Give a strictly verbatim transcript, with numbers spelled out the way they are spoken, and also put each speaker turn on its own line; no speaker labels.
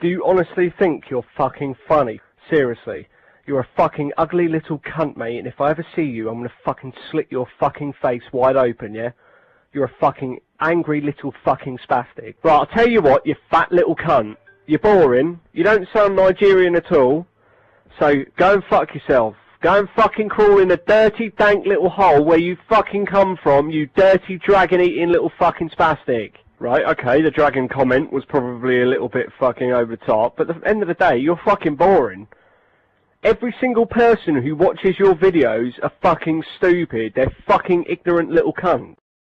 Do you honestly think you're fucking funny? Seriously. You're a fucking ugly little cunt, mate, and if I ever see you, I'm gonna fucking slit your fucking face wide open, yeah? You're a fucking angry little fucking spastic. Right, I'll tell you what, you fat little cunt. You're boring. You don't sound Nigerian at all. So, go and fuck yourself. Go and fucking crawl in a dirty, dank little hole where you fucking come from, you dirty, dragon-eating little fucking spastic. Right, okay, the dragon comment was probably a little bit fucking over the top, but at the end of the day, you're fucking boring. Every single person who watches your videos are fucking stupid. They're fucking ignorant little cunts.